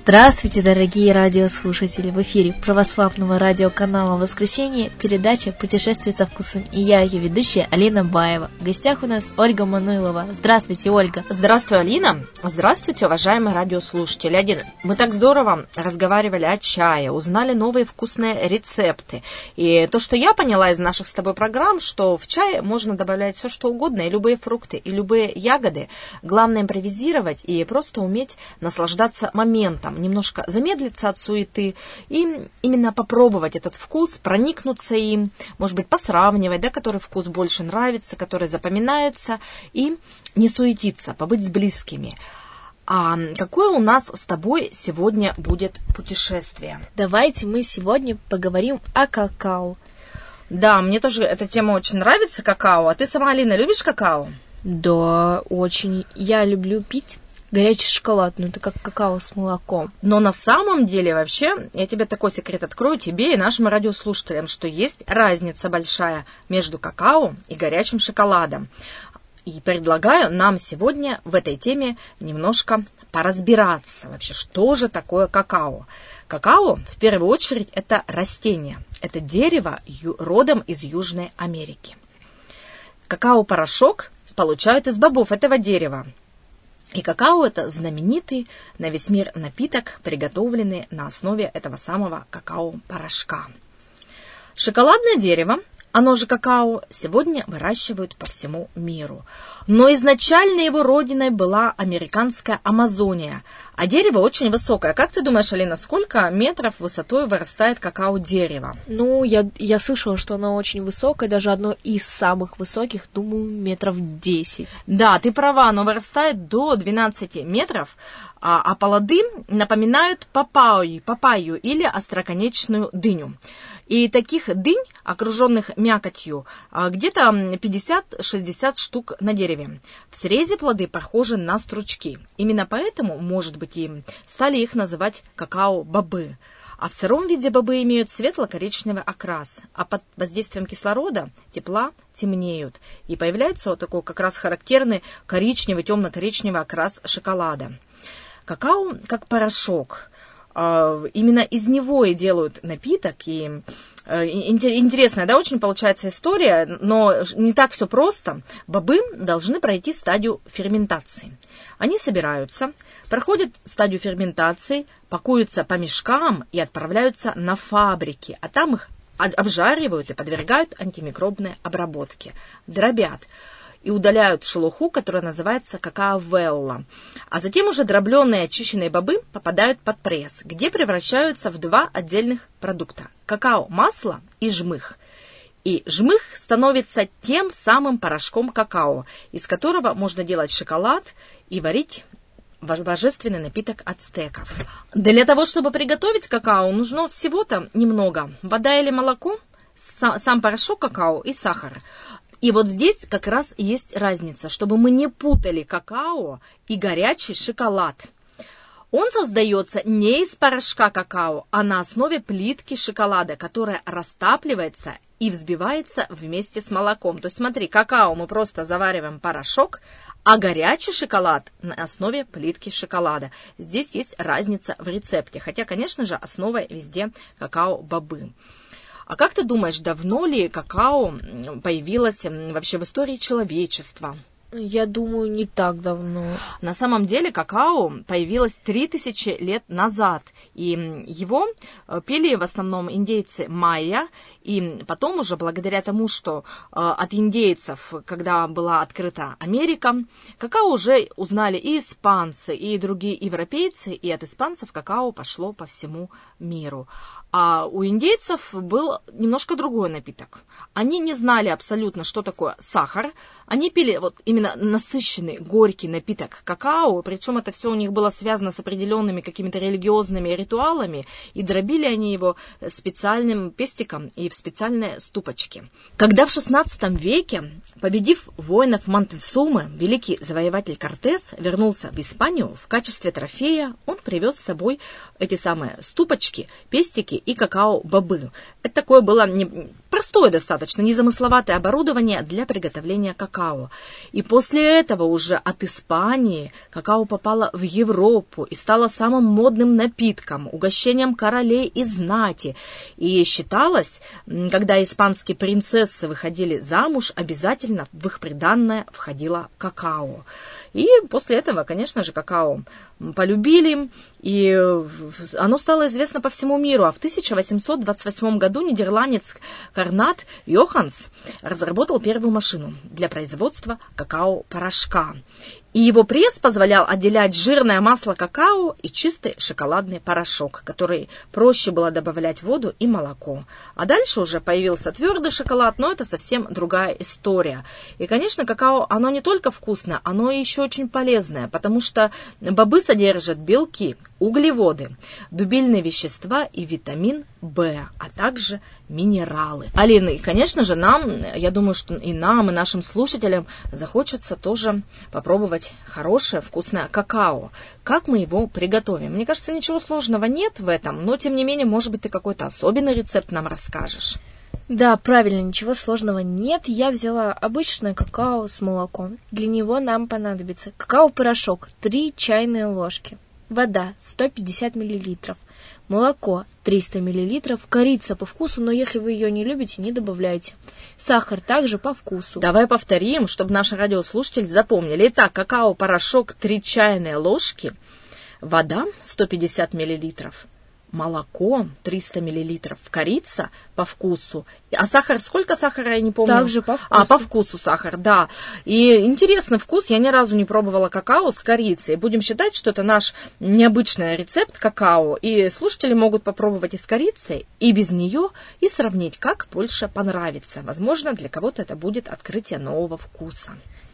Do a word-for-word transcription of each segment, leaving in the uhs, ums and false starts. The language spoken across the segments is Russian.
Здравствуйте, дорогие радиослушатели! В эфире православного радиоканала «Воскресенье» передача «Путешествие со вкусом». И я, ее ведущая, Алина Баева. В гостях у нас Ольга Мануйлова. Здравствуйте, Ольга! Здравствуй, Алина! Здравствуйте, уважаемые радиослушатели! Алина, мы так здорово разговаривали о чае, узнали новые вкусные рецепты. И то, что я поняла из наших с тобой программ, что в чай можно добавлять все, что угодно, и любые фрукты, и любые ягоды. Главное импровизировать и просто уметь наслаждаться моментом, немножко замедлиться от суеты и именно попробовать этот вкус, проникнуться им, может быть, посравнивать, да, который вкус больше нравится, который запоминается, и не суетиться, побыть с близкими. А какое у нас с тобой сегодня будет путешествие? Давайте мы сегодня поговорим о какао. Да, мне тоже эта тема очень нравится, какао. А ты сама, Алина, любишь какао? Да, очень. Я люблю пить горячий шоколад, ну это как какао с молоком. Но на самом деле вообще, я тебе такой секрет открою, тебе и нашим радиослушателям, что есть разница большая между какао и горячим шоколадом. И предлагаю нам сегодня в этой теме немножко поразбираться вообще, что же такое какао. Какао, в первую очередь, это растение, это дерево родом из Южной Америки. Какао-порошок получают из бобов этого дерева. И какао – это знаменитый на весь мир напиток, приготовленный на основе этого самого какао-порошка. Шоколадное дерево, оно же какао, сегодня выращивают по всему миру. Но изначально его родиной была американская Амазония, а дерево очень высокое. Как ты думаешь, Алина, сколько метров высотой вырастает какао-дерево? Ну, я, я слышала, что оно очень высокое, даже одно из самых высоких, думаю, метров десять. Да, ты права, оно вырастает до двенадцати метров, а, а плоды напоминают папайю, папайю или остроконечную дыню. И таких дынь, окруженных мякотью, где-то пятьдесят-шестьдесят штук на дереве. В срезе плоды похожи на стручки. Именно поэтому, может быть, и стали их называть какао-бобы. А в сыром виде бобы имеют светло-коричневый окрас, а под воздействием кислорода, тепла, темнеют. И появляется вот такой как раз характерный коричневый, темно-коричневый окрас шоколада. Какао как порошок. Именно из него и делают напиток. И интересная, да, очень получается история, но не так все просто. Бобы должны пройти стадию ферментации. Они собираются, проходят стадию ферментации, пакуются по мешкам и отправляются на фабрики, а там их обжаривают и подвергают антимикробной обработке, дробят и удаляют шелуху, которая называется какао-велла. А затем уже дробленные очищенные бобы попадают под пресс, где превращаются в два отдельных продукта – какао-масло и жмых. И жмых становится тем самым порошком какао, из которого можно делать шоколад и варить божественный напиток ацтеков. Для того, чтобы приготовить какао, нужно всего-то немного – вода или молоко, сам порошок какао и сахар. И вот здесь как раз и есть разница, чтобы мы не путали какао и горячий шоколад. Он создается не из порошка какао, а на основе плитки шоколада, которая растапливается и взбивается вместе с молоком. То есть смотри, какао мы просто завариваем порошок, а горячий шоколад на основе плитки шоколада. Здесь есть разница в рецепте, хотя, конечно же, основой везде какао-бобы. А как ты думаешь, давно ли какао появилось вообще в истории человечества? Я думаю, не так давно. На самом деле какао появилось три тысячи лет назад, и его пили в основном индейцы майя, и потом уже благодаря тому, что от индейцев, когда была открыта Америка, какао уже узнали и испанцы, и другие европейцы, и от испанцев какао пошло по всему миру. А у индейцев был немножко другой напиток. Они не знали абсолютно, что такое сахар. Они пили вот именно насыщенный, горький напиток какао, причем это все у них было связано с определенными какими-то религиозными ритуалами, и дробили они его специальным пестиком и в специальные ступочки. Когда в шестнадцатом веке, победив воинов Монтесумы, великий завоеватель Кортес вернулся в Испанию, в качестве трофея он привез с собой эти самые ступочки, пестики и какао-бобы. Это такое было не простое достаточно, незамысловатое оборудование для приготовления какао. И после этого уже от Испании какао попало в Европу и стало самым модным напитком, угощением королей и знати. И считалось, когда испанские принцессы выходили замуж, обязательно в их приданное входило какао. И после этого, конечно же, какао полюбили, и оно стало известно по всему миру. А в тысяча восемьсот двадцать восьмом году нидерландец Корнат Йоханс разработал первую машину для производства какао-порошка. И его пресс позволял отделять жирное масло какао и чистый шоколадный порошок, который проще было добавлять в воду и молоко. А дальше уже появился твердый шоколад, но это совсем другая история. И, конечно, какао, оно не только вкусное, оно еще очень полезное, потому что бобы содержат белки, углеводы, дубильные вещества и витамин В, а также минералы. Алина, и, конечно же, нам, я думаю, что и нам, и нашим слушателям захочется тоже попробовать хорошее, вкусное какао. Как мы его приготовим? Мне кажется, ничего сложного нет в этом, но, тем не менее, может быть, ты какой-то особенный рецепт нам расскажешь. Да, правильно, ничего сложного нет. Я взяла обычное какао с молоком. Для него нам понадобится какао-порошок три чайные ложки, вода сто пятьдесят миллилитров, молоко триста миллилитров, корица по вкусу, но если вы ее не любите, не добавляйте. Сахар также по вкусу. Давай повторим, чтобы наши радиослушатели запомнили. Итак, какао-порошок три чайные ложки, вода сто пятьдесят миллилитров, молоко триста миллилитров, корица по вкусу. А сахар, сколько сахара, я не помню? Также по вкусу. А, по вкусу сахар, да. И интересный вкус, я ни разу не пробовала какао с корицей. Будем считать, что это наш необычный рецепт какао. И слушатели могут попробовать и с корицей, и без нее, и сравнить, как больше понравится. Возможно, для кого-то это будет открытие нового вкуса.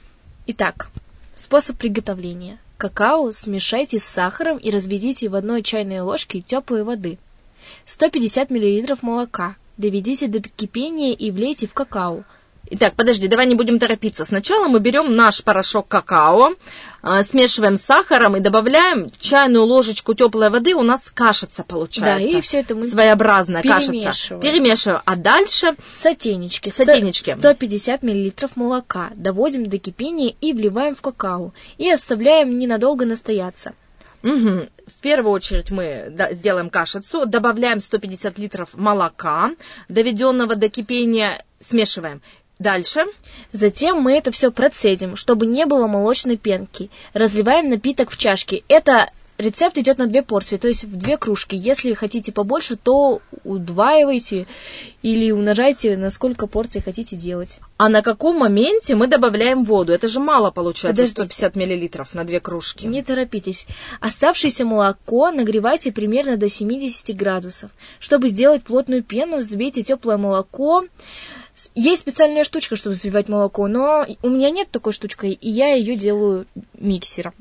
Итак, способ приготовления. Какао смешайте с сахаром и разведите в одной чайной ложке теплой воды. сто пятьдесят миллилитров молока. Доведите до кипения и влейте в какао. Итак, подожди, давай не будем торопиться. Сначала мы берем наш порошок какао, э, смешиваем с сахаром и добавляем чайную ложечку теплой воды. У нас кашица получается. Да, и все это мы своеобразная перемешиваем. кашица. Перемешиваем. А дальше сотейнички. Сотейнички. сто пятьдесят миллилитров молока. Доводим до кипения и вливаем в какао. И оставляем ненадолго настояться. Угу. В первую очередь мы да, сделаем кашицу, добавляем сто пятьдесят литров молока, доведенного до кипения, смешиваем. Дальше. Затем мы это все процедим, чтобы не было молочной пенки. Разливаем напиток в чашки. Это рецепт идет на две порции, то есть в две кружки. Если хотите побольше, то удваивайте или умножайте, на сколько порций хотите делать. А на каком моменте мы добавляем воду? Это же мало получается, Подождите. сто пятьдесят миллилитров на две кружки. Не торопитесь. Оставшееся молоко нагревайте примерно до семьдесят градусов. Чтобы сделать плотную пену, взбейте теплое молоко. Есть специальная штучка, чтобы взбивать молоко, но у меня нет такой штучки, и я ее делаю миксером.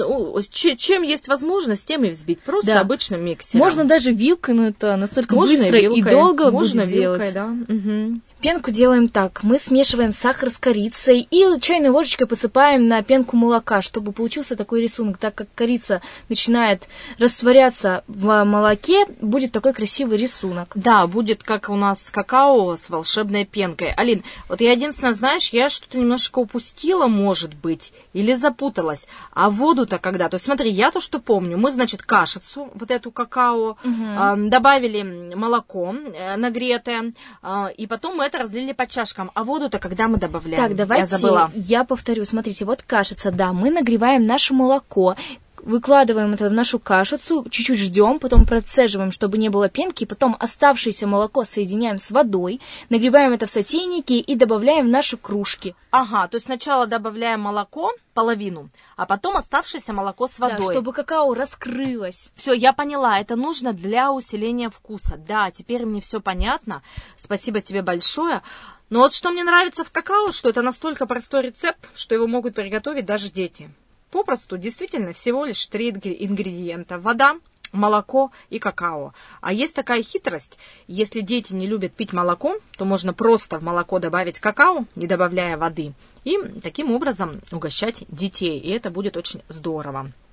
Чем есть возможность, тем и взбить. Просто да. обычным миксером. Можно даже вилкой, но это настолько Можно быстро и, и долго Можно будет вилкой, делать. Да. Угу. Пенку делаем так. Мы смешиваем сахар с корицей и чайной ложечкой посыпаем на пенку молока, чтобы получился такой рисунок. Так как корица начинает растворяться в молоке, будет такой красивый рисунок. Да, будет как у нас какао с волшебной пенкой. Алин, вот я единственное, знаешь, я что-то немножко упустила, может быть, или запуталась. А воду-то когда? То есть смотри, я то, что помню, мы, значит, кашицу, вот эту какао, угу. э, добавили молоко э, нагретое, э, и потом мы это разлили по чашкам. А воду-то когда мы добавляем? Так, давайте я, забыла. я повторю. Смотрите, вот кашица, да, мы нагреваем наше молоко, выкладываем это в нашу кашицу, чуть-чуть ждем, потом процеживаем, чтобы не было пенки, потом оставшееся молоко соединяем с водой, нагреваем это в сотейнике и добавляем в наши кружки. Ага, то есть сначала добавляем молоко, половину, а потом оставшееся молоко с водой. Да, чтобы какао раскрылось. Все, я поняла, это нужно для усиления вкуса. Да, теперь мне все понятно. Спасибо тебе большое. Но вот что мне нравится в какао, что это настолько простой рецепт, что его могут приготовить даже дети. Попросту, действительно, всего лишь три ингредиента. Вода, молоко и какао. А есть такая хитрость. Если дети не любят пить молоко, то можно просто в молоко добавить какао, не добавляя воды. И таким образом угощать детей. И это будет очень здорово.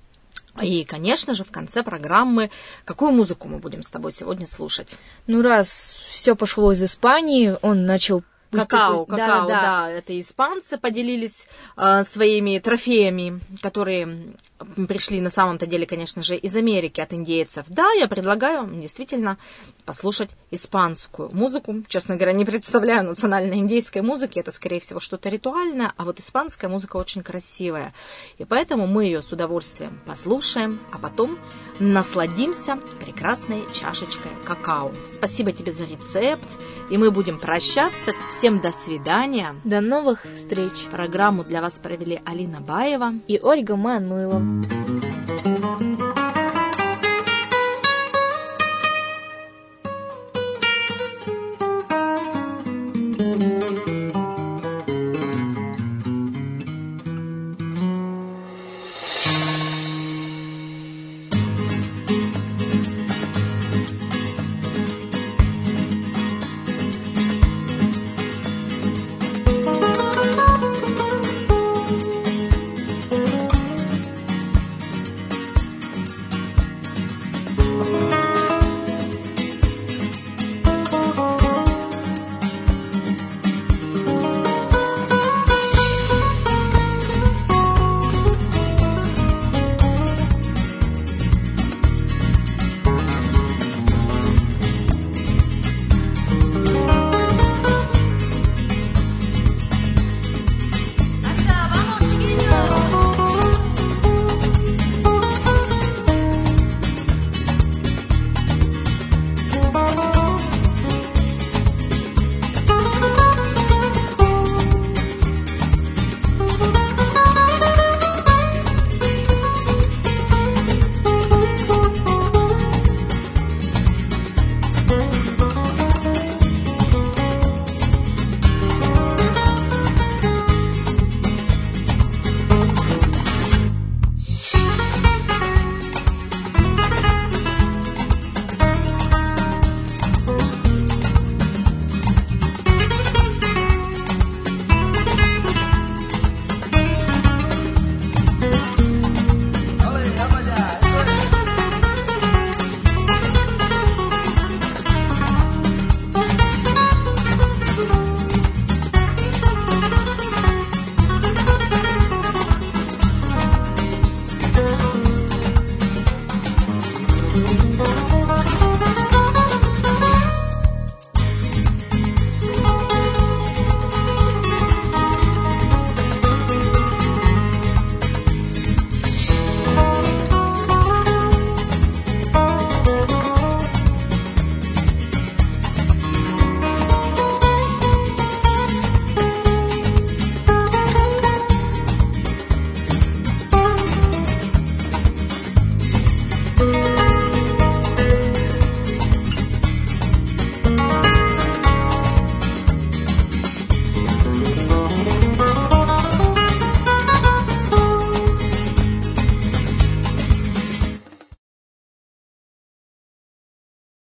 И, конечно же, в конце программы, какую музыку мы будем с тобой сегодня слушать? Ну, раз все пошло из Испании, он начал... Какао, Да, какао, да, да, да. это испанцы поделились э, своими трофеями, которые пришли на самом-то деле, конечно же, из Америки, от индейцев. Да, я предлагаю действительно послушать испанскую музыку. Честно говоря, не представляю национальной индейской музыки, это, скорее всего, что-то ритуальное, а вот испанская музыка очень красивая. И поэтому мы ее с удовольствием послушаем, а потом насладимся прекрасной чашечкой какао. Спасибо тебе за рецепт, и мы будем прощаться. Всем до свидания. До новых встреч. Программу для вас провели Алина Баева и Ольга Мануйлова.